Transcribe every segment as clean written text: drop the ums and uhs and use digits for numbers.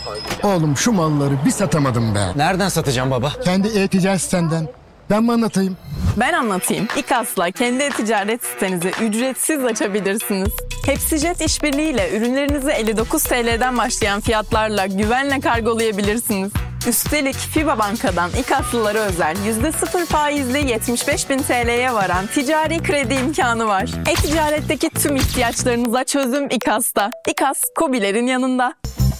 Oğlum şu malları bir satamadım be. Nereden satacağım baba? Kendi e-ticaret sitenden. Ben mi anlatayım? Ben anlatayım. İKAS'la kendi ticaret sitenizi ücretsiz açabilirsiniz. Hepsijet işbirliğiyle ürünlerinizi 59 TL'den başlayan fiyatlarla güvenle kargolayabilirsiniz. Üstelik FİBA Banka'dan İKAS'lılara özel %0 faizli 75.000 TL'ye varan ticari kredi imkanı var. E-ticaretteki tüm ihtiyaçlarınıza çözüm İKAS'ta. İKAS, KOBİ'lerin yanında.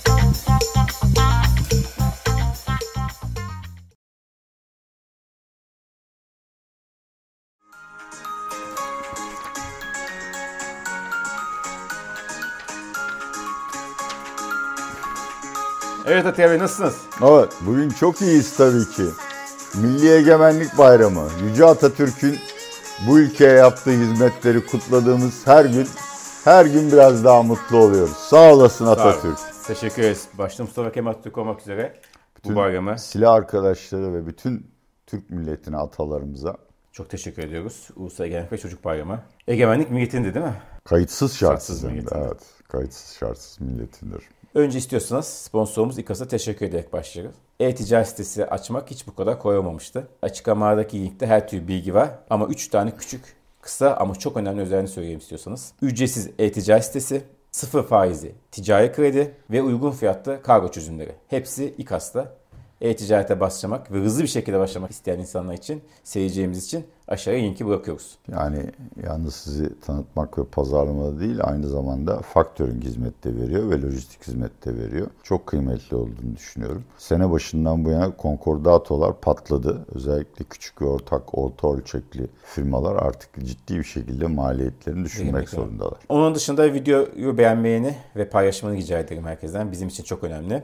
Evet Atiye Bey, nasılsınız? Evet, bugün çok iyiyiz tabii ki. Milli Egemenlik Bayramı, Yüce Atatürk'ün bu ülkeye yaptığı hizmetleri kutladığımız her gün biraz daha mutlu oluyoruz. Sağ olasın Atatürk. Teşekkür ederiz. Başta Mustafa Kemal Atatürk olmak üzere Bütün bu bayramı. silah arkadaşları ve bütün Türk milletine, atalarımıza Çok teşekkür ediyoruz. Ulusal Egemenlik ve Çocuk Bayramı. Egemenlik milletindi değil mi? kayıtsız şartsız milletinde. evet, kayıtsız şartsız milletindir. Önce istiyorsanız sponsorumuz İKAS'a teşekkür ederek başlayalım. E-ticaret sitesi açmak hiç bu kadar kolay olmamıştı. Açıklamadaki linkte her türlü bilgi var ama 3 tane küçük, kısa ama çok önemli özelliğini söyleyeyim istiyorsanız. Ücretsiz e-ticaret sitesi, sıfır faizli ticari kredi ve uygun fiyatlı kargo çözümleri. Hepsi İKAS'ta. E-ticarete başlamak ve hızlı bir şekilde başlamak isteyen insanlar için, seyircilerimiz için aşağıya linki bırakıyoruz. Yani yalnız sizi tanıtmak ve pazarlamada değil, aynı zamanda faktörün hizmet de veriyor ve lojistik hizmet de veriyor. Çok kıymetli olduğunu düşünüyorum. Sene başından bu yana konkordatolar patladı. Özellikle küçük ve orta ölçekli firmalar artık ciddi bir şekilde maliyetlerini düşünmek zorundalar. Onun dışında videoyu beğenmeyeni ve paylaşmanı rica ederim herkesten. Bizim için çok önemli.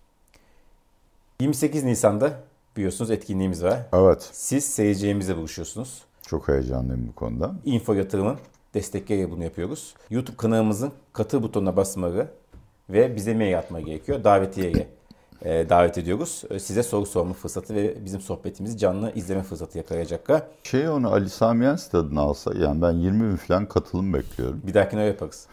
28 Nisan'da biliyorsunuz etkinliğimiz var. Evet. Siz seyircilerimizle buluşuyorsunuz. Çok heyecanlıyım bu konuda. Info Yatırım'ın destekleriyle bunu yapıyoruz. YouTube kanalımızın katıl butonuna basmaları ve bize mail atma gerekiyor. Davetiyeye davet ediyoruz. Size soru sorma fırsatı ve bizim sohbetimizi canlı izleme fırsatı yakalayacaklar. Onu Ali Sami Yen stadına alsa, yani ben 20 bin falan katılım bekliyorum. Bir dahakine öyle yaparız.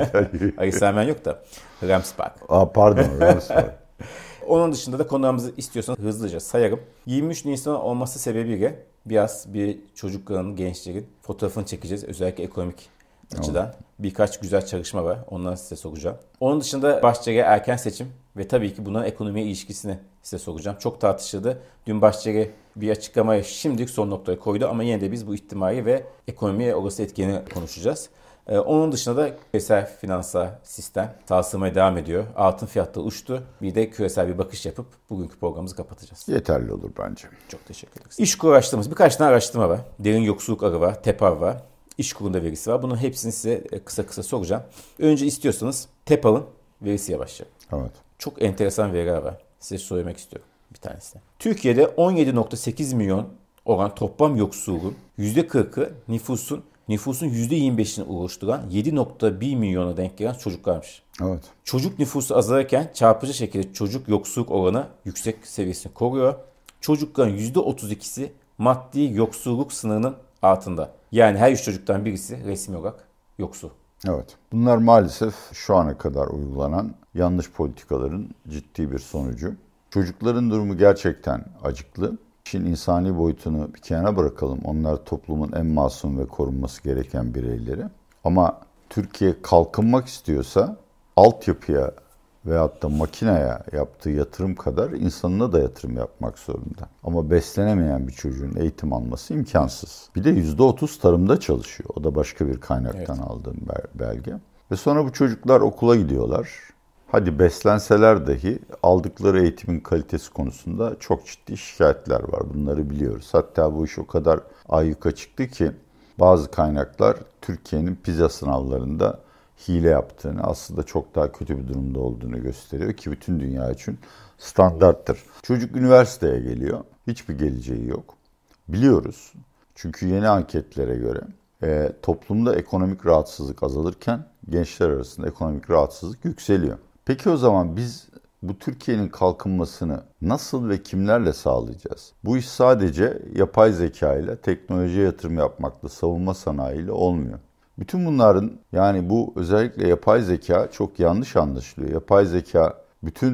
Ali Sami Yen yok da Rams Park. Pardon, Rams Park. Onun dışında da konularımızı istiyorsanız hızlıca sayarım. 23 Nisan olması sebebiyle bir çocukların, gençlerin fotoğrafını çekeceğiz. Özellikle ekonomik açıdan. Birkaç güzel çalışma var. Onları size soracağım. Onun dışında Bahçeli erken seçim ve tabii ki bunların ekonomiye ilişkisini size soracağım. Çok tartışıldı. Dün Bahçeli bir açıklamaya şimdilik son noktayı koydu ama yine de biz bu ihtimali ve ekonomiye olası etkini konuşacağız. Onun dışında da küresel finansal sistem sarsılmaya devam ediyor. Altın fiyatları uçtu. Bir de küresel bir bakış yapıp bugünkü programımızı kapatacağız. Yeterli olur bence. Çok teşekkür ederiz. İşkur araştırmamız. Birkaç tane araştırma var. Derin yoksulluk ağı var. TEPAV var. İşkur'un verisi var. Bunun hepsini size kısa soracağım. Önce istiyorsanız TEPAV'ın verisiye başlayalım. Evet. Çok enteresan veriler var. Size söylemek istiyorum bir tanesini. Türkiye'de 17.8 milyon olan toplam yoksulluğun %40'ı nüfusun %25'ini oluşturan 7.1 milyona denk gelen çocuklarmış. Evet. Çocuk nüfusu azalırken çarpıcı şekilde çocuk yoksulluk oranı yüksek seviyesini koruyor. Çocukların %32'si maddi yoksulluk sınırının altında. Yani her 3 çocuktan birisi resmi olarak yoksul. Evet. Bunlar maalesef şu ana kadar uygulanan yanlış politikaların ciddi bir sonucu. Çocukların durumu gerçekten acıklı. İşin insani boyutunu bir kenara bırakalım. Onlar toplumun en masum ve korunması gereken bireyleri. Ama Türkiye kalkınmak istiyorsa altyapıya veyahut da makineye yaptığı yatırım kadar insanına da yatırım yapmak zorunda. Ama beslenemeyen bir çocuğun eğitim alması imkansız. Bir de %30 tarımda çalışıyor. O da başka bir kaynaktan aldığım belge. Ve sonra bu çocuklar okula gidiyorlar. Hadi beslenseler dahi aldıkları eğitimin kalitesi konusunda çok ciddi şikayetler var. Bunları biliyoruz. Hatta bu iş o kadar ayyuka çıktı ki bazı kaynaklar Türkiye'nin PISA sınavlarında hile yaptığını, aslında çok daha kötü bir durumda olduğunu gösteriyor ki bütün dünya için standarttır. Çocuk üniversiteye geliyor. Hiçbir geleceği yok. Biliyoruz. Çünkü yeni anketlere göre toplumda ekonomik rahatsızlık azalırken gençler arasında ekonomik rahatsızlık yükseliyor. Peki o zaman biz bu Türkiye'nin kalkınmasını nasıl ve kimlerle sağlayacağız? Bu iş sadece yapay zeka ile, teknolojiye yatırım yapmakla, savunma sanayiyle olmuyor. Bütün bunların, yani bu özellikle yapay zeka çok yanlış anlaşılıyor. Yapay zeka bütün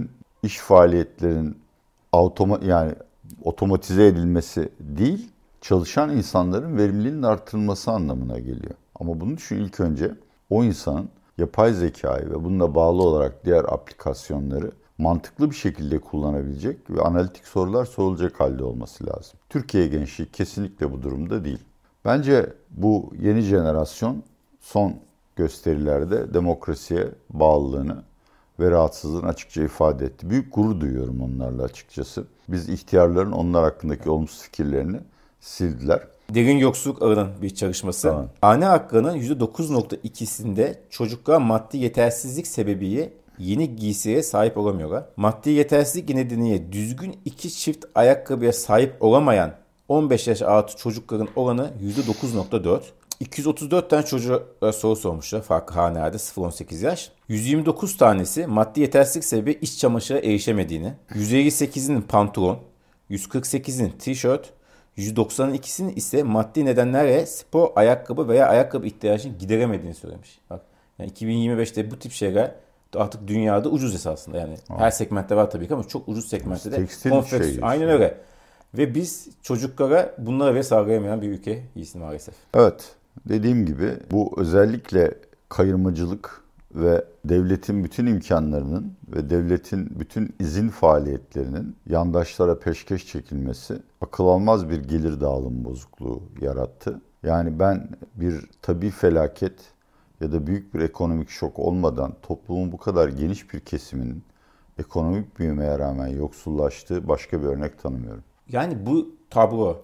iş faaliyetlerinin otomatize edilmesi değil, çalışan insanların verimliliğinin artırılması anlamına geliyor. Ama bunun için ilk önce o insanın yapay zekayı ve bununla bağlı olarak diğer aplikasyonları mantıklı bir şekilde kullanabilecek ve analitik sorular sorulacak halde olması lazım. Türkiye gençliği kesinlikle bu durumda değil. Bence bu yeni jenerasyon son gösterilerde demokrasiye bağlılığını ve rahatsızlığını açıkça ifade etti. Büyük gurur duyuyorum onlarla açıkçası. Biz ihtiyarların onlar hakkındaki olumsuz fikirlerini sildiler. Derin Yoksulluk Ağı'nın bir çalışması. Tamam. Hane halkının %9.2'sinde çocuklar maddi yetersizlik sebebiyle yeni giysiye sahip olamıyorlar. Maddi yetersizlik nedeniyle düzgün 2 çift ayakkabıya sahip olamayan 15 yaş altı çocukların oranı %9.4. 234 tane çocuğa soru sormuşlar farklı hanelerde 0-18 yaş. 129 tanesi maddi yetersizlik sebebi iç çamaşıra erişemediğini, 158'inin pantolon, 148'in tişört, 192'sinin ise maddi nedenlerle spor ayakkabı veya ayakkabı ihtiyacını gideremediğini söylemiş. Bak, yani 2025'te bu tip şeyler artık dünyada ucuz esasında yani. Her segmentte var tabii ki ama çok ucuz segmentte de. Tekstil Aynen öyle. Ve biz çocuklara bunları bile sağlayamayan bir ülkeyiz maalesef. Evet, dediğim gibi bu özellikle kayırmacılık ve devletin bütün imkanlarının ve devletin bütün izin faaliyetlerinin yandaşlara peşkeş çekilmesi akıl almaz bir gelir dağılım bozukluğu yarattı. Yani ben bir tabii felaket ya da büyük bir ekonomik şok olmadan toplumun bu kadar geniş bir kesiminin ekonomik büyümeye rağmen yoksullaştığı başka bir örnek tanımıyorum. Yani bu tablo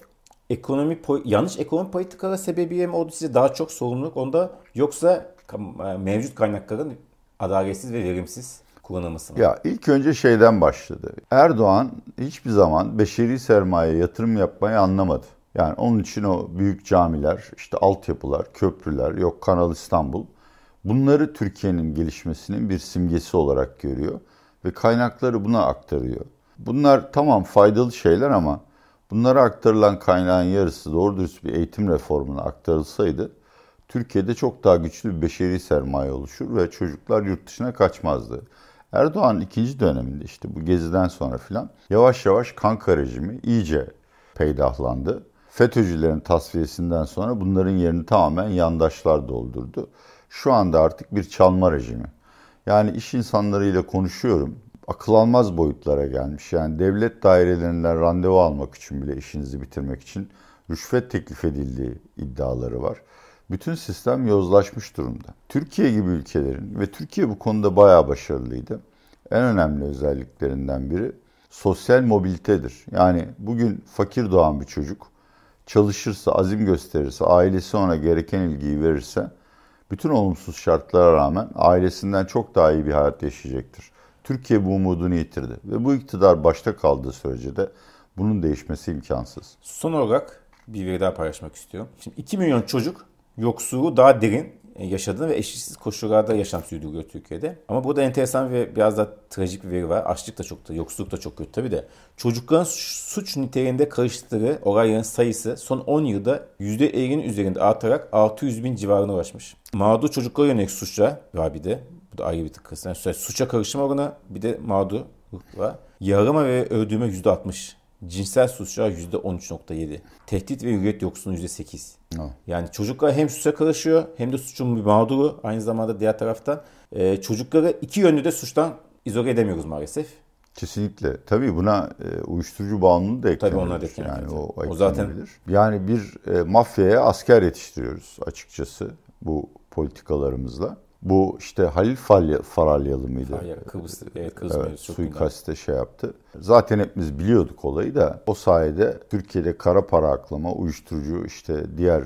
yanlış ekonomi politikaları sebebiyle mi oldu size daha çok sorumluluk onda yoksa mevcut kaynakların adaletsiz ve verimsiz kullanılması mı? Ya ilk önce şeyden başladı. Erdoğan hiçbir zaman beşeri sermayeye yatırım yapmayı anlamadı. Yani onun için o büyük camiler, işte altyapılar, köprüler, yok Kanal İstanbul. Bunları Türkiye'nin gelişmesinin bir simgesi olarak görüyor ve kaynakları buna aktarıyor. Bunlar tamam faydalı şeyler ama bunlara aktarılan kaynağın yarısı doğru dürüst bir eğitim reformuna aktarılsaydı Türkiye'de çok daha güçlü bir beşeri sermaye oluşur ve çocuklar yurt dışına kaçmazdı. Erdoğan'ın ikinci döneminde işte bu geziden sonra filan yavaş yavaş kanka rejimi iyice peydahlandı. FETÖ'cülerin tasfiyesinden sonra bunların yerini tamamen yandaşlar doldurdu. Şu anda artık bir çalma rejimi. Yani iş insanlarıyla konuşuyorum. Akıl almaz boyutlara gelmiş. Yani devlet dairelerinden randevu almak için bile işinizi bitirmek için rüşvet teklif edildiği iddiaları var. Bütün sistem yozlaşmış durumda. Türkiye gibi ülkelerin ve Türkiye bu konuda bayağı başarılıydı. En önemli özelliklerinden biri sosyal mobilitedir. Yani bugün fakir doğan bir çocuk çalışırsa, azim gösterirse, ailesi ona gereken ilgiyi verirse bütün olumsuz şartlara rağmen ailesinden çok daha iyi bir hayat yaşayacaktır. Türkiye bu umudunu yitirdi ve bu iktidar başta kaldığı sürece de bunun değişmesi imkansız. Son olarak bir veri daha paylaşmak istiyorum. Şimdi 2 milyon çocuk yoksulluğu daha derin yaşadığını ve eşitsiz koşullarda yaşam sürdürüyor Türkiye'de. Ama burada enteresan ve biraz da trajik bir veri var. Açlık da çok da, yoksulluk da çok kötü tabii de. Çocukların suç niteliğinde karıştıkları olayların sayısı son 10 yılda %50'nin üzerinde artarak 600 bin civarına ulaşmış. Mağdur çocuklara yönelik suçlar var bir de. Bu da ayrı bir tıkkısı. Yani suça karışma oranı bir de mağdur var. Yaralama ve öldürme %60. Cinsel suçlar %13.7. Tehdit ve hürriyet yoksunluğu %8. Yani çocuklar hem suça karışıyor hem de suçun bir mağduru. Aynı zamanda diğer taraftan çocukları iki yönlü de suçtan izole edemiyoruz maalesef. Kesinlikle. Tabii buna uyuşturucu bağımlılığı da eklenebilir. Tabii onlar da eklenebilir. Yani o zaten. Yani bir mafyaya asker yetiştiriyoruz açıkçası bu politikalarımızla. Bu işte Halil Faralyalı mıydı? Kıbrıs evet, suikaste şey yaptı. Zaten hepimiz biliyorduk olayı da o sayede Türkiye'de kara para aklama, uyuşturucu işte diğer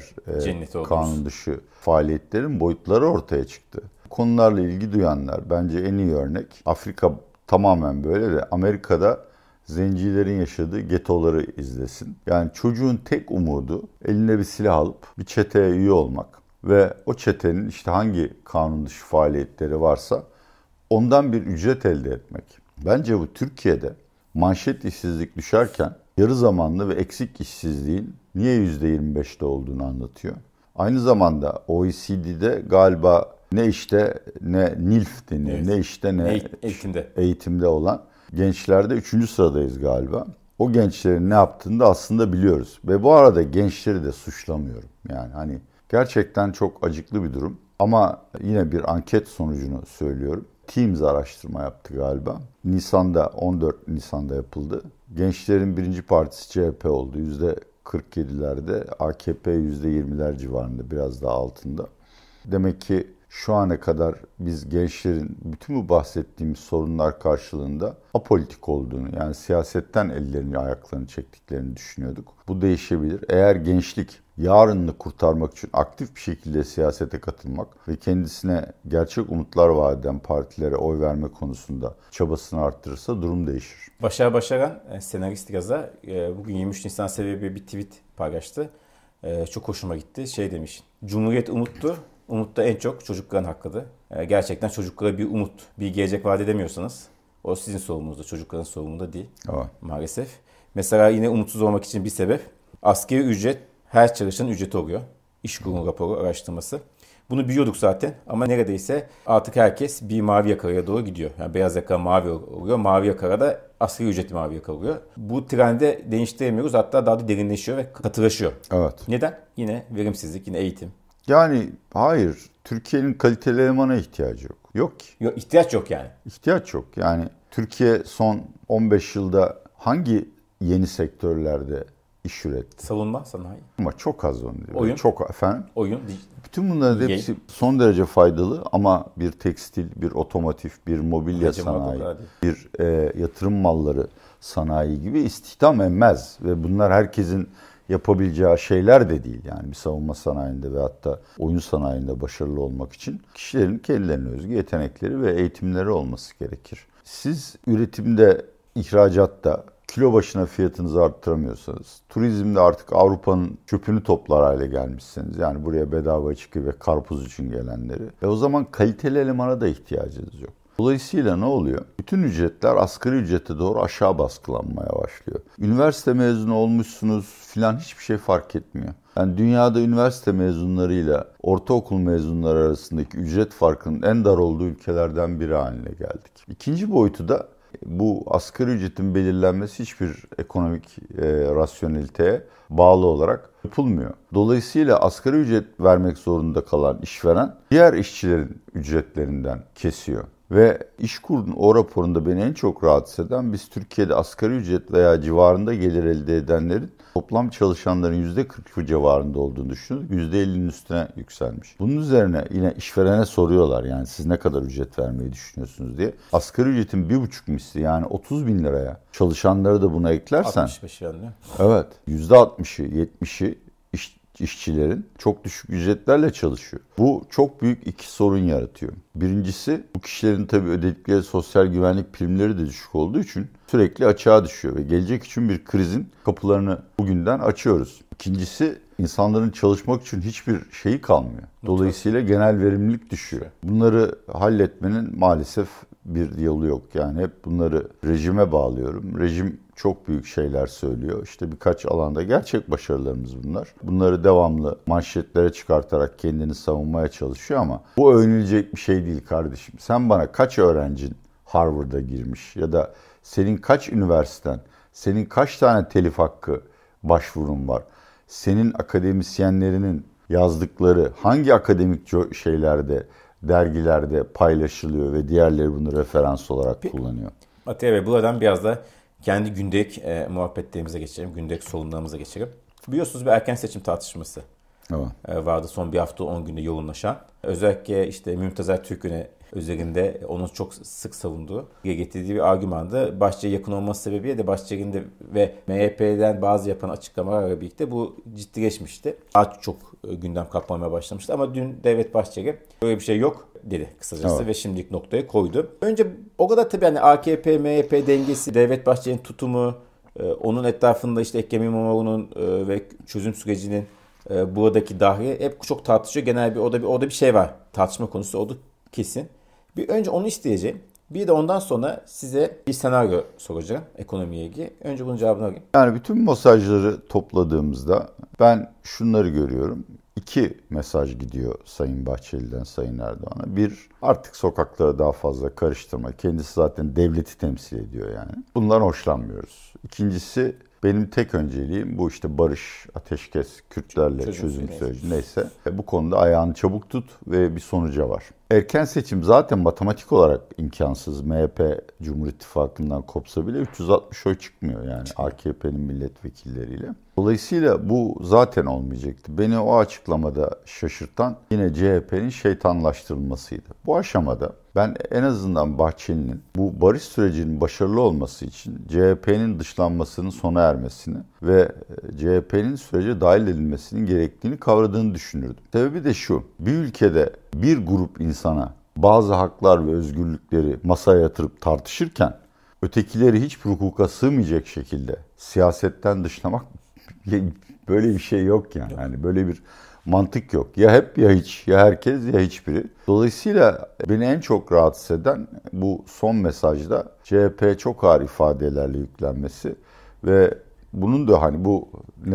kanun dışı faaliyetlerin boyutları ortaya çıktı. Konularla ilgi duyanlar bence en iyi örnek Afrika tamamen böyle de Amerika'da zencilerin yaşadığı getoları izlesin. Yani çocuğun tek umudu eline bir silah alıp bir çeteye üye olmak. Ve o çetenin işte hangi kanun dışı faaliyetleri varsa ondan bir ücret elde etmek. Bence bu Türkiye'de manşet işsizlik düşerken yarı zamanlı ve eksik işsizliğin niye %25'te olduğunu anlatıyor. Aynı zamanda OECD'de galiba ne işte ne NILF deniyor, evet. Ne işte ne eğitimde olan Gençlerde 3. sıradayız galiba. O gençlerin ne yaptığını da aslında biliyoruz. Ve bu arada gençleri de suçlamıyorum. Yani hani gerçekten çok acıklı bir durum. Ama yine bir anket sonucunu söylüyorum. Teams araştırma yaptı galiba. 14 Nisan'da yapıldı. Gençlerin birinci partisi CHP oldu. %47'lerde, AKP %20'ler civarında, biraz daha altında. Demek ki şu ana kadar biz gençlerin bütün bu bahsettiğimiz sorunlar karşılığında apolitik olduğunu, yani siyasetten ellerini ayaklarını çektiklerini düşünüyorduk. Bu değişebilir. Eğer gençlik yarınını kurtarmak için aktif bir şekilde siyasete katılmak ve kendisine gerçek umutlar vaat eden partilere oy verme konusunda çabasını arttırırsa durum değişir. Başar Başaran, senarist yazar, bugün 23 Nisan sebebi bir tweet paylaştı. Çok hoşuma gitti. Şey demiş, Cumhuriyet umuttu. Umut da en çok çocukların hakkıdır. Gerçekten çocuklara bir umut, bir gelecek vaat edemiyorsanız o sizin sorumluluğunuzda, çocukların sorumluluğunda değil maalesef. Mesela yine umutsuz olmak için bir sebep, asgari ücret her çalışanın ücreti oluyor. İşkur'un raporu, araştırması. Bunu biliyorduk zaten ama neredeyse artık herkes bir mavi yakaya doğru gidiyor. Yani beyaz yaka mavi oluyor, mavi yakara da asgari ücretli mavi yaka oluyor. Bu trendi değiştiremiyoruz, hatta daha da derinleşiyor ve katılaşıyor. Evet. Neden? Yine verimsizlik, yine eğitim. Yani hayır, Türkiye'nin kaliteli elemana ihtiyacı yok. Yok ki. Yok, ihtiyaç yok yani. İhtiyaç yok. Yani Türkiye son 15 yılda hangi yeni sektörlerde iş üretti? Savunma, sanayi. Ama çok az onu diyor. Oyun. Çok efendim. Oyun. Bütün bunların hepsi son derece faydalı ama bir tekstil, bir otomotiv, bir mobilya sanayi, bir yatırım malları sanayi gibi istihdam emmez. Ve bunlar herkesin yapabileceği şeyler de değil. Yani bir savunma sanayinde ve hatta oyun sanayinde başarılı olmak için kişilerin kendilerine özgü yetenekleri ve eğitimleri olması gerekir. Siz üretimde, ihracatta kilo başına fiyatınızı arttıramıyorsanız, turizmde artık Avrupa'nın çöpünü toplar hale gelmişsiniz. Yani buraya bedava içki ve karpuz için gelenleri. O zaman kaliteli elemana da ihtiyacınız yok. Dolayısıyla ne oluyor? Bütün ücretler asgari ücrete doğru aşağı baskılanmaya başlıyor. Üniversite mezunu olmuşsunuz filan, hiçbir şey fark etmiyor. Yani dünyada üniversite mezunlarıyla ortaokul mezunları arasındaki ücret farkının en dar olduğu ülkelerden biri haline geldik. İkinci boyutu da bu asgari ücretin belirlenmesi hiçbir ekonomik rasyoneliteye bağlı olarak yapılmıyor. Dolayısıyla asgari ücret vermek zorunda kalan işveren diğer işçilerin ücretlerinden kesiyor. Ve İşkur'un o raporunda beni en çok rahatsız eden, biz Türkiye'de asgari ücret veya civarında gelir elde edenlerin toplam çalışanların %40 civarında olduğunu düşünüyoruz. %50'nin üstüne yükselmiş. Bunun üzerine yine işverene soruyorlar, yani siz ne kadar ücret vermeyi düşünüyorsunuz diye. Asgari ücretin 1,5 misli, yani 30 bin liraya çalışanları da buna eklersen. 65 yani. Evet, %60'ı 70'i işçilerin çok düşük ücretlerle çalışıyor. Bu çok büyük iki sorun yaratıyor. Birincisi, bu kişilerin tabii ödedikleri sosyal güvenlik primleri de düşük olduğu için sürekli açığa düşüyor ve gelecek için bir krizin kapılarını bugünden açıyoruz. İkincisi, insanların çalışmak için hiçbir şeyi kalmıyor. Dolayısıyla genel verimlilik düşüyor. Bunları halletmenin maalesef bir yolu yok. Yani hep bunları rejime bağlıyorum. Rejim çok büyük şeyler söylüyor. İşte birkaç alanda gerçek başarılarımız bunlar. Bunları devamlı manşetlere çıkartarak kendini savunmaya çalışıyor ama bu övünülecek bir şey değil kardeşim. Sen bana kaç öğrencin Harvard'a girmiş ya da senin kaç üniversiten, senin kaç tane telif hakkı başvurun var? Senin akademisyenlerinin yazdıkları hangi akademik şeylerde, dergilerde paylaşılıyor ve diğerleri bunu referans olarak kullanıyor? Atiye Bey, buradan biraz da kendi gündelik muhabbetlerimize geçelim, gündelik sorunlarımıza geçelim. Biliyorsunuz bir erken seçim tartışması vardı son bir hafta 10 günde yoğunlaşan. Özellikle işte Mümtazer Türk'ün üzerinde onun çok sık savunduğu, getirdiği bir argümandı. Bahçe'ye yakın olması sebebiyle de Bahçeli'nin de ve MHP'den bazı yapan açıklamalarla birlikte bu ciddileşmişti. Daha çok gündem kaplamaya başlamıştı ama dün Devlet Bahçeli böyle bir şey yok dedi kısacası ve şimdilik noktayı koydu. Önce o kadar tabii hani AKP, MHP dengesi, Devlet Bahçeli'nin tutumu, onun etrafında işte Ekrem İmamoğlu'nun ve çözüm sürecinin buradaki dahili hep çok tartışıyor. Genel bir orada bir şey var. Tartışma konusu oldu kesin. Bir önce onu isteyeceğim. Bir de ondan sonra size bir senaryo soracağım ekonomiye ilgili. Önce bunun cevabını alayım. Yani bütün mesajları topladığımızda ben şunları görüyorum. İki mesaj gidiyor Sayın Bahçeli'den Sayın Erdoğan'a. Bir, artık sokaklara daha fazla karıştırma. Kendisi zaten devleti temsil ediyor yani. Bundan hoşlanmıyoruz. İkincisi, benim tek önceliğim bu işte barış, ateşkes, Kürtlerle çözüm süreci neyse. Bu konuda ayağını çabuk tut ve bir sonuca var. Erken seçim zaten matematik olarak imkansız. MHP Cumhur İttifakı'ndan kopsa bile 360 oy çıkmıyor yani AKP'nin milletvekilleriyle. Dolayısıyla bu zaten olmayacaktı. Beni o açıklamada şaşırtan yine CHP'nin şeytanlaştırılmasıydı. Bu aşamada ben en azından Bahçeli'nin bu barış sürecinin başarılı olması için CHP'nin dışlanmasının sona ermesini ve CHP'nin sürece dahil edilmesinin gerektiğini kavradığını düşünürdüm. Sebebi de şu, bir ülkede bir grup insana bazı haklar ve özgürlükleri masaya yatırıp tartışırken ötekileri hiçbir hukuka sığmayacak şekilde siyasetten dışlamak, böyle bir şey yok yani. Yani böyle bir mantık yok. Ya hep ya hiç, ya herkes ya hiçbiri. Dolayısıyla beni en çok rahatsız eden bu son mesajda CHP çok ağır ifadelerle yüklenmesi ve bunun da hani bu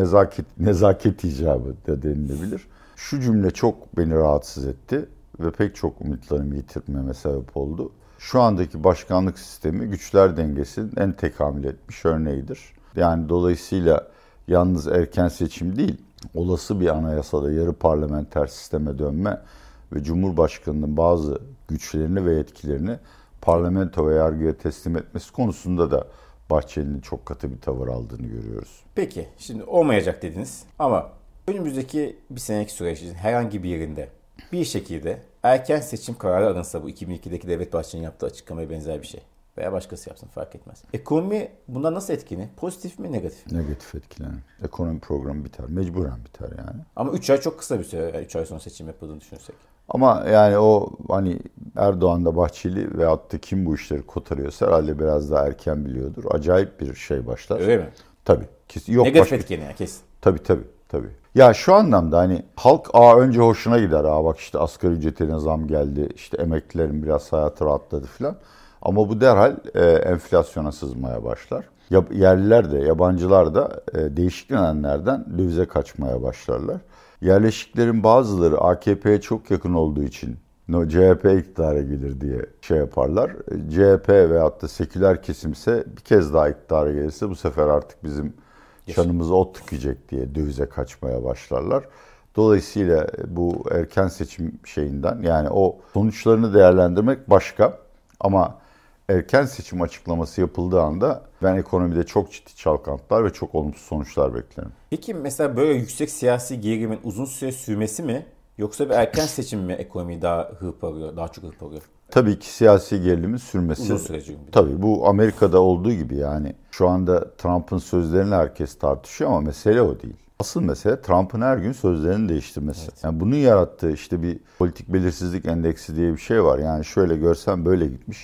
nezaket icabı da denilebilir. Şu cümle çok beni rahatsız etti ve pek çok umutlarımı yitirmeme sebep oldu. Şu andaki başkanlık sistemi güçler dengesinin en tekamül etmiş örneğidir. Yani dolayısıyla yalnız erken seçim değil, olası bir anayasada yarı parlamenter sisteme dönme ve Cumhurbaşkanı'nın bazı güçlerini ve yetkilerini parlamento ve yargıya teslim etmesi konusunda da Bahçeli'nin çok katı bir tavır aldığını görüyoruz. Peki, şimdi olmayacak dediniz ama önümüzdeki bir seneki sürecin herhangi bir yerinde bir şekilde erken seçim kararı alınsa, bu 2002'deki Devlet Bahçeli'nin yaptığı açıklamaya benzer bir şey veya başkası yapsın fark etmez. Ekonomi bundan nasıl etkili? Pozitif mi, negatif mi? Negatif etkilenir. Ekonomi programı biter. Mecburen biter yani. Ama 3 ay çok kısa bir süre. Yani 3 ay sonra seçim yapıldığını düşünürsek. Ama yani o hani Erdoğan'da Bahçeli veyahut da kim bu işleri kotarıyorsa herhalde biraz daha erken biliyordur. Acayip bir şey başlar. Öyle mi? Tabii. Yok, negatif etkileniyor yani kesin. Tabii. Ya şu anlamda hani halk önce hoşuna gider. Bak işte asgari ücretine zam geldi. İşte emeklilerin biraz hayatı rahatladı falan. Ama bu derhal enflasyona sızmaya başlar. Yerliler de yabancılar da değişik nedenlerden dövize kaçmaya başlarlar. Yerleşiklerin bazıları AKP'ye çok yakın olduğu için CHP iktidara gelir diye şey yaparlar. CHP veyahut da seküler kesimse bir kez daha iktidara gelirse bu sefer artık bizim çanımıza ot tıkayacak diye dövize kaçmaya başlarlar. Dolayısıyla bu erken seçim şeyinden yani o sonuçlarını değerlendirmek başka ama erken seçim açıklaması yapıldığı anda ben ekonomide çok ciddi çalkantılar ve çok olumsuz sonuçlar beklerim. Peki mesela böyle yüksek siyasi gerilimin uzun süre sürmesi mi yoksa bir erken seçim mi ekonomiyi daha hırpalıyor, daha çok hırpalıyor? Tabii ki siyasi gerilimin sürmesi. Uzun süreci. Tabii bu Amerika'da olduğu gibi yani şu anda Trump'ın sözlerini herkes tartışıyor ama mesele o değil. Asıl mesele Trump'ın her gün sözlerini değiştirmesi. Evet. Yani bunun yarattığı işte bir politik belirsizlik endeksi diye bir şey var. Yani şöyle görsen böyle gitmiş,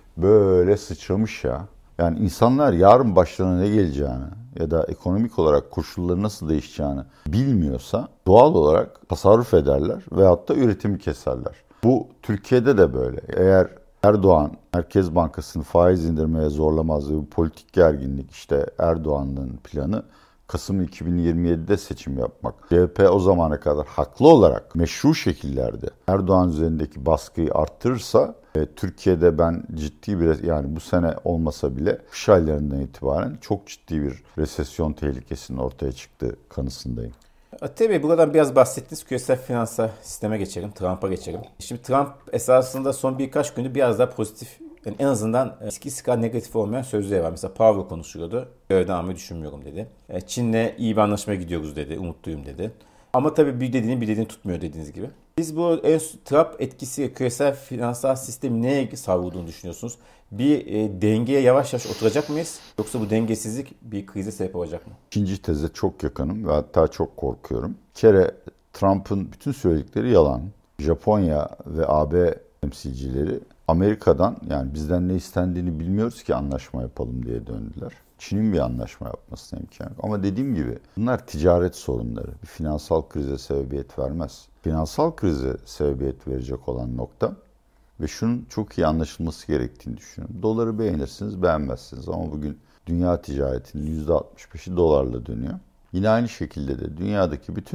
böyle sıçramış ya. Yani insanlar yarın başlarına ne geleceğini ya da ekonomik olarak koşulları nasıl değişeceğini bilmiyorsa doğal olarak tasarruf ederler veyahut da üretimi keserler. Bu Türkiye'de de böyle. Eğer Erdoğan Merkez Bankası'nı faiz indirmeye zorlamaz ve bu politik gerginlik işte Erdoğan'ın planı Kasım 2027'de seçim yapmak. CHP o zamana kadar haklı olarak meşru şekillerde Erdoğan üzerindeki baskıyı arttırırsa Türkiye'de ben ciddi bir yani bu sene olmasa bile kış aylarından itibaren çok ciddi bir resesyon tehlikesinin ortaya çıktığı kanısındayım. Atiye Bey buradan biraz bahsettiniz. Küresel finansal sisteme geçelim. Trump'a geçelim. Şimdi Trump esasında son birkaç gündür biraz daha pozitif, yani en azından eskisi kadar negatif olmayan sözleri var. Mesela Powell konuşuyordu. Öyle devam düşünmüyorum dedi. Çin'le iyi bir anlaşmaya gidiyoruz dedi. Umutluyum dedi. Ama tabii bir dediğini tutmuyor dediğiniz gibi. Siz bu Trump etkisi küresel finansal sistemi neye savrulduğunu düşünüyorsunuz? Bir dengeye yavaş yavaş oturacak mıyız? Yoksa bu dengesizlik bir krize sebep olacak mı? İkinci teze çok yakınım ve hatta çok korkuyorum. Bir kere Trump'ın bütün söyledikleri yalan. Japonya ve AB temsilcileri Amerika'dan yani bizden ne istendiğini bilmiyoruz ki anlaşma yapalım diye döndüler. Çin'in bir anlaşma yapmasına imkan yok. Ama dediğim gibi bunlar ticaret sorunları. Bir finansal krize sebebiyet vermez. Finansal krize sebebiyet verecek olan nokta ve şunun çok iyi anlaşılması gerektiğini düşünüyorum. Doları beğenirsiniz, beğenmezsiniz ama bugün dünya ticaretinin %65'i dolarla dönüyor. Yine aynı şekilde de dünyadaki bütün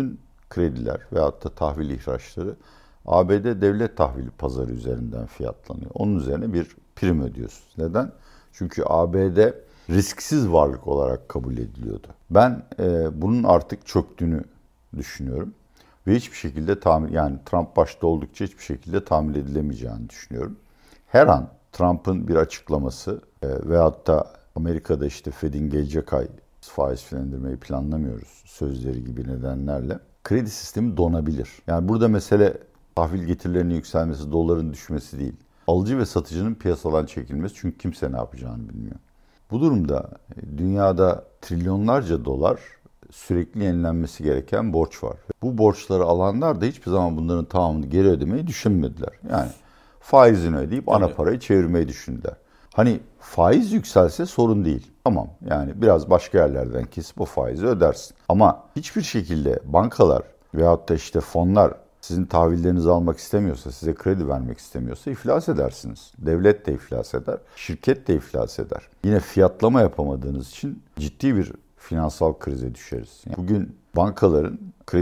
krediler veyahut da tahvil ihraçları ABD devlet tahvili pazarı üzerinden fiyatlanıyor. Onun üzerine bir prim ödüyorsunuz. Neden? Çünkü ABD risksiz varlık olarak kabul ediliyordu. Ben bunun artık çöktüğünü düşünüyorum. Ve hiçbir şekilde yani Trump başta oldukça hiçbir şekilde tahmin edilemeyeceğini düşünüyorum. Her an Trump'ın bir açıklaması veyahut da Amerika'da işte Fed'in gelecek ay faiz filan indirmeyi planlamıyoruz sözleri gibi nedenlerle kredi sistemi donabilir. Yani burada mesele tahvil getirilerinin yükselmesi, doların düşmesi değil. Alıcı ve satıcının piyasadan çekilmesi, çünkü kimse ne yapacağını bilmiyor. Bu durumda dünyada trilyonlarca dolar sürekli yenilenmesi gereken borç var. Bu borçları alanlar da hiçbir zaman bunların tamamını geri ödemeyi düşünmediler. Yani faizini ödeyip ana parayı çevirmeyi düşündüler. Hani faiz yükselse sorun değil. Tamam, yani biraz başka yerlerden kesip o faizi ödersin. Ama hiçbir şekilde bankalar veyahut da işte fonlar sizin tahvillerinizi almak istemiyorsa, size kredi vermek istemiyorsa iflas edersiniz. Devlet de iflas eder, şirket de iflas eder. Yine fiyatlama yapamadığınız için ciddi bir finansal krize düşeriz. Yani bugün bankaların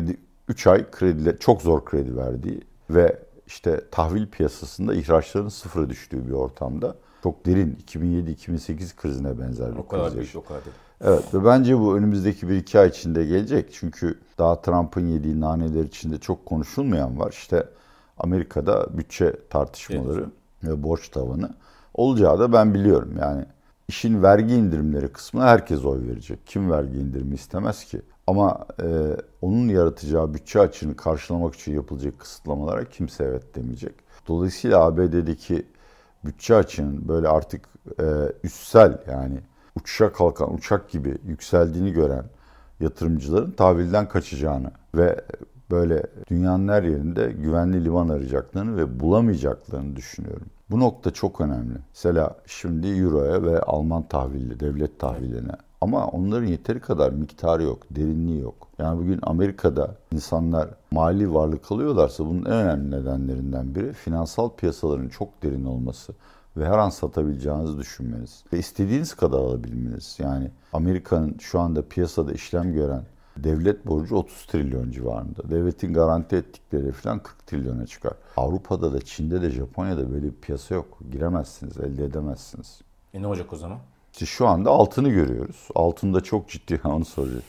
3 ay krediyle çok zor kredi verdiği ve işte tahvil piyasasında ihraçların sıfıra düştüğü bir ortamda çok derin 2007-2008 krizine benzer bir o kadar kriz büyük, o kadar değil. Evet ve bence bu önümüzdeki 1-2 ay içinde gelecek. Çünkü daha Trump'ın yediği naneler içinde çok konuşulmayan var. İşte Amerika'da bütçe tartışmaları ve borç tavanı olacağı da ben biliyorum. Yani işin vergi indirimleri kısmına herkes oy verecek. Kim vergi indirimi istemez ki? Ama onun yaratacağı bütçe açığını karşılamak için yapılacak kısıtlamalara kimse evet demeyecek. Dolayısıyla ABD'deki bütçe açığının böyle artık üstsel, yani uçuşa kalkan uçak gibi yükseldiğini gören yatırımcıların tahvilden kaçacağını ve böyle dünyanın her yerinde güvenli liman arayacaklarını ve bulamayacaklarını düşünüyorum. Bu nokta çok önemli. Mesela şimdi Euro'ya ve Alman tahvili, devlet tahviline. Ama onların yeteri kadar miktarı yok, derinliği yok. Yani bugün Amerika'da insanlar mali varlık alıyorlarsa bunun en önemli nedenlerinden biri finansal piyasaların çok derin olması ve her an satabileceğinizi düşünmeniz ve istediğiniz kadar alabilmeniz. Yani Amerika'nın şu anda piyasada işlem gören devlet borcu 30 trilyon civarında. Devletin garanti ettikleri falan 40 trilyona çıkar. Avrupa'da da, Çin'de de, Japonya'da böyle bir piyasa yok. Giremezsiniz, elde edemezsiniz. Ne olacak o zaman? İşte şu anda altını görüyoruz. Altında çok ciddi, onu soruyor.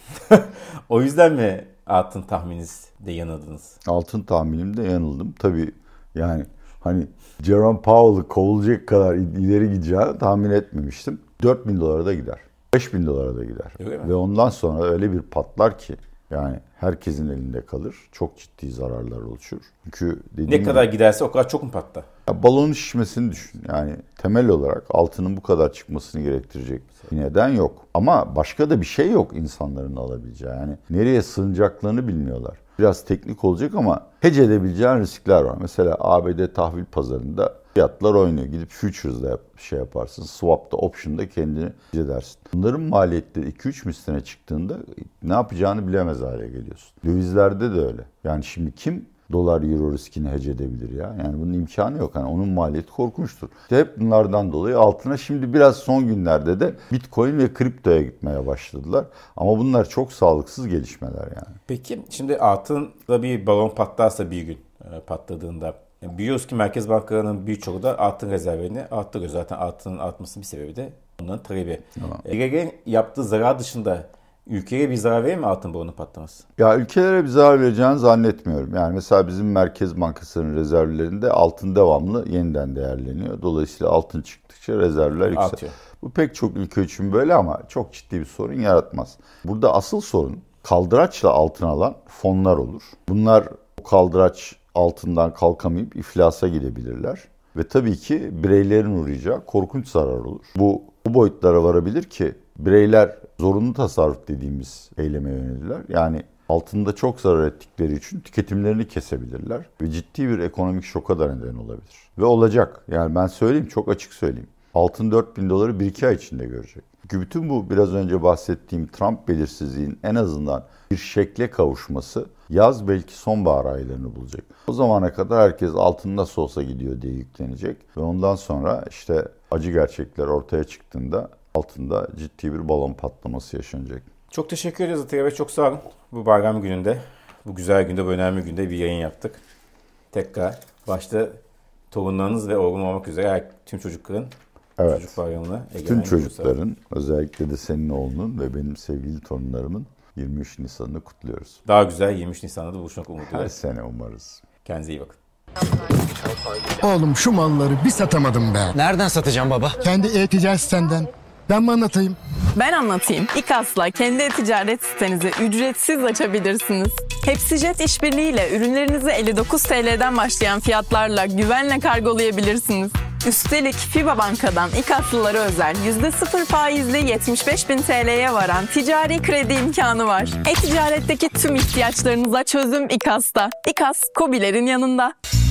O yüzden mi altın tahmininizde yanıldınız? Altın tahminimde yanıldım. Tabii yani hani Jerome Powell'ı kovulacak kadar ileri gideceğini tahmin etmemiştim. 4.000 dolara da gider. 5.000 dolara da gider. Ve ondan sonra öyle bir patlar ki yani herkesin elinde kalır. Çok ciddi zararlar oluşur. Çünkü ne kadar giderse o kadar çok mu patlar? Balonun şişmesini düşün. Yani temel olarak altının bu kadar çıkmasını gerektirecek bir neden yok. Ama başka da bir şey yok insanların alabileceği. Yani nereye sığınacaklarını bilmiyorlar. Biraz teknik olacak ama hece edebileceğin riskler var. Mesela ABD tahvil pazarında fiyatlar oynuyor. Gidip futures'da şey yaparsın. Swap'ta, option'da kendini edersin. Bunların maliyetleri 2-3 misline çıktığında ne yapacağını bilemez hale geliyorsun. Dövizlerde de öyle. Yani şimdi kim dolar euro riskini hece edebilir ya? Yani bunun imkanı yok. Yani onun maliyeti korkunçtur. İşte hep bunlardan dolayı altına şimdi biraz son günlerde de Bitcoin ve kriptoya gitmeye başladılar. Ama bunlar çok sağlıksız gelişmeler yani. Peki şimdi altında bir balon patlarsa bir gün patladığında biliyoruz ki merkez bankalarının birçoğu da altın rezervlerini arttırıyor. Zaten altının artmasının bir sebebi de onların talebi. Ülkelerin yaptığı zarar dışında ülkeye bir zarar verir mi altın balonu patlaması? Ya ülkelere bir zarar vereceğini zannetmiyorum. Yani mesela bizim Merkez Bankası'nın rezervlerinde altın devamlı yeniden değerleniyor. Dolayısıyla altın çıktıkça rezervler yükseliyor. Bu pek çok ülke için böyle ama çok ciddi bir sorun yaratmaz. Burada asıl sorun kaldıraçla altın alan fonlar olur. Bunlar o kaldıraç altından kalkamayıp iflasa gidebilirler. Ve tabii ki bireylerin uğrayacağı korkunç zarar olur. Bu boyutlara varabilir ki bireyler zorunlu tasarruf dediğimiz eyleme yönelirler. Yani altında çok zarar ettikleri için tüketimlerini kesebilirler. Ve ciddi bir ekonomik şoka da neden olabilir. Ve olacak. Yani ben söyleyeyim, çok açık söyleyeyim. Altın 4.000 doları 1-2 ay içinde görecek. Çünkü bütün bu biraz önce bahsettiğim Trump belirsizliğin en azından bir şekle kavuşması yaz belki sonbahar aylarını bulacak. O zamana kadar herkes altın nasıl olsa gidiyor diye yüklenecek. Ve ondan sonra işte acı gerçekler ortaya çıktığında altında ciddi bir balon patlaması yaşanacak. Çok teşekkür ederiz Atilla Bey. Çok sağ olun. Bu bayram gününde Bu güzel günde, bu önemli günde bir yayın yaptık. Tekrar başta torunlarınız ve oğlum olmak üzere tüm çocukların çocuk bayramına Tüm çocukların, özellikle de senin oğlunun ve benim sevgili torunlarımın 23 Nisan'ını kutluyoruz. Daha güzel 23 Nisan'da da buluşmak Her umuduyla. sene umarız. Kendinize iyi bakın. Oğlum şu malları bir satamadım be. Nereden satacağım baba? Kendi e-ticaret sitenden. Ben mi anlatayım? Ben anlatayım. İKAS'la kendi e-ticaret sitenizi ücretsiz açabilirsiniz. Hepsijet işbirliğiyle ürünlerinizi 59 TL'den başlayan fiyatlarla güvenle kargolayabilirsiniz. Üstelik FİBA Banka'dan İKAS'lılara özel %0 faizli 75.000 TL'ye varan ticari kredi imkanı var. E-ticaretteki tüm ihtiyaçlarınıza çözüm İKAS'ta. İKAS, KOBİ'lerin yanında.